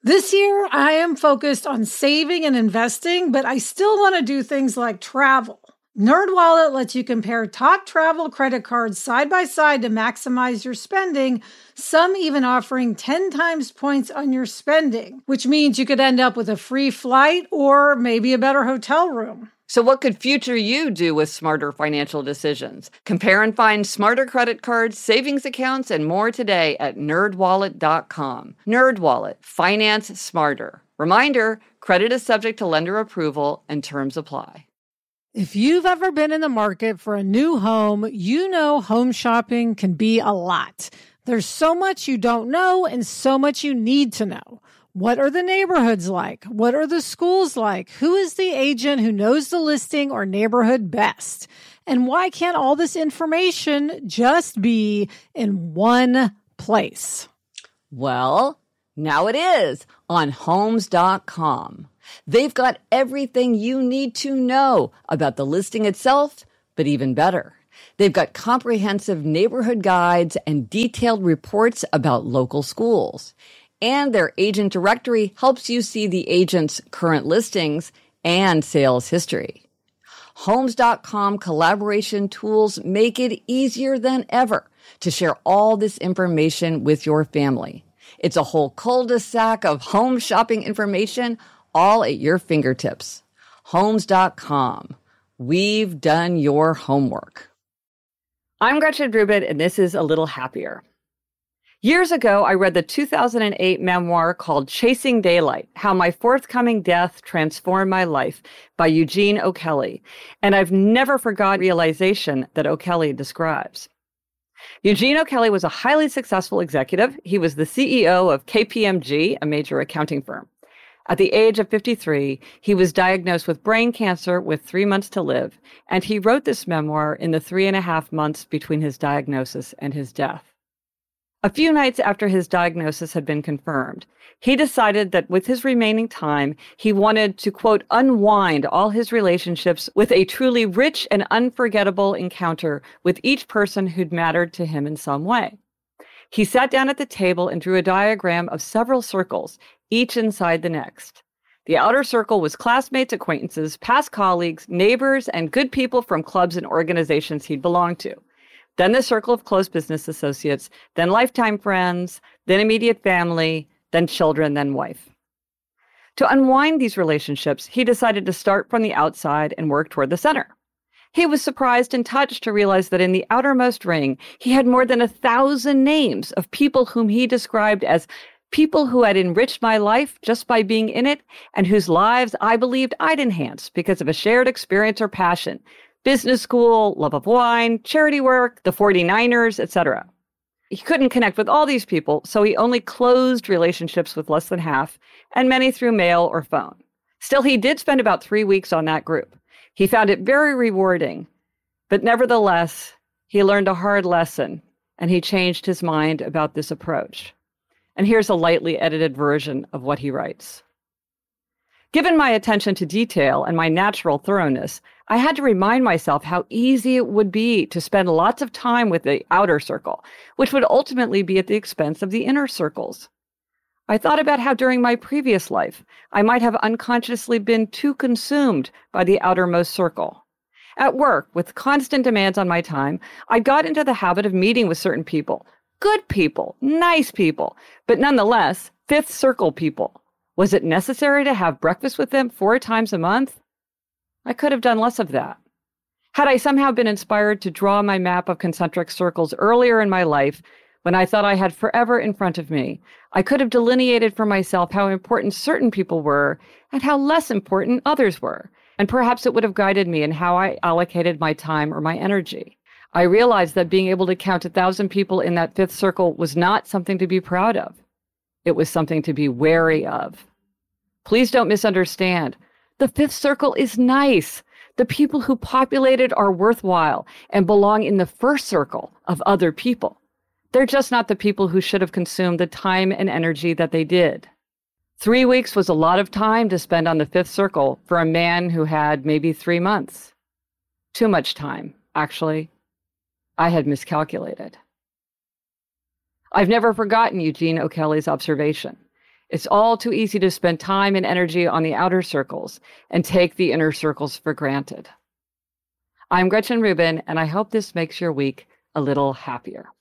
This year, I am focused on saving and investing, but I still want to do things like travel. NerdWallet lets you compare top travel credit cards side by side to maximize your spending, some even offering 10 times points on your spending, which means you could end up with a free flight or maybe a better hotel room. So what could future you do with smarter financial decisions? Compare and find smarter credit cards, savings accounts, and more today at nerdwallet.com. NerdWallet, finance smarter. Reminder, credit is subject to lender approval and terms apply. If you've ever been in the market for a new home, you know home shopping can be a lot. There's so much you don't know and so much you need to know. What are the neighborhoods like? What are the schools like? Who is the agent who knows the listing or neighborhood best? And why can't all this information just be in one place? Well, now it is on Homes.com. They've got everything you need to know about the listing itself, but even better. They've got comprehensive neighborhood guides and detailed reports about local schools. And their agent directory helps you see the agent's current listings and sales history. Homes.com collaboration tools make it easier than ever to share all this information with your family. It's a whole cul-de-sac of home shopping information all at your fingertips. Homes.com. We've done your homework. I'm Gretchen Rubin, and this is A Little Happier. Years ago, I read the 2008 memoir called Chasing Daylight, How My Forthcoming Death Transformed My Life by Eugene O'Kelly, and I've never forgotten the realization that O'Kelly describes. Eugene O'Kelly was a highly successful executive. He was the CEO of KPMG, a major accounting firm. At the age of 53, he was diagnosed with brain cancer with 3 months to live, and he wrote this memoir in the 3.5 months between his diagnosis and his death. A few nights after his diagnosis had been confirmed, he decided that with his remaining time, he wanted to, quote, unwind all his relationships with a truly rich and unforgettable encounter with each person who'd mattered to him in some way. He sat down at the table and drew a diagram of several circles, each inside the next. The outer circle was classmates, acquaintances, past colleagues, neighbors, and good people from clubs and organizations he'd belonged to. Then the circle of close business associates, then lifetime friends, then immediate family, then children, then wife. To unwind these relationships, he decided to start from the outside and work toward the center. He was surprised and touched to realize that in the outermost ring, he had more than 1,000 names of people whom he described as people who had enriched my life just by being in it and whose lives I believed I'd enhance because of a shared experience or passion. Business school, love of wine, charity work, the 49ers, etc. He couldn't connect with all these people, so he only closed relationships with less than half, and many through mail or phone. Still, he did spend about 3 weeks on that group. He found it very rewarding, but nevertheless, he learned a hard lesson, and he changed his mind about this approach. And here's a lightly edited version of what he writes. Given my attention to detail and my natural thoroughness, I had to remind myself how easy it would be to spend lots of time with the outer circle, which would ultimately be at the expense of the inner circles. I thought about how during my previous life, I might have unconsciously been too consumed by the outermost circle. At work, with constant demands on my time, I got into the habit of meeting with certain people, good people, nice people, but nonetheless, fifth circle people. Was it necessary to have breakfast with them 4 times a month? I could have done less of that. Had I somehow been inspired to draw my map of concentric circles earlier in my life, when I thought I had forever in front of me, I could have delineated for myself how important certain people were and how less important others were, and perhaps it would have guided me in how I allocated my time or my energy. I realized that being able to count 1,000 people in that fifth circle was not something to be proud of. It was something to be wary of. Please don't misunderstand. The fifth circle is nice. The people who populate it are worthwhile and belong in the first circle of other people. They're just not the people who should have consumed the time and energy that they did. 3 weeks was a lot of time to spend on the fifth circle for a man who had maybe 3 months. Too much time, actually. I had miscalculated. I've never forgotten Eugene O'Kelly's observation. It's all too easy to spend time and energy on the outer circles and take the inner circles for granted. I'm Gretchen Rubin, and I hope this makes your week a little happier.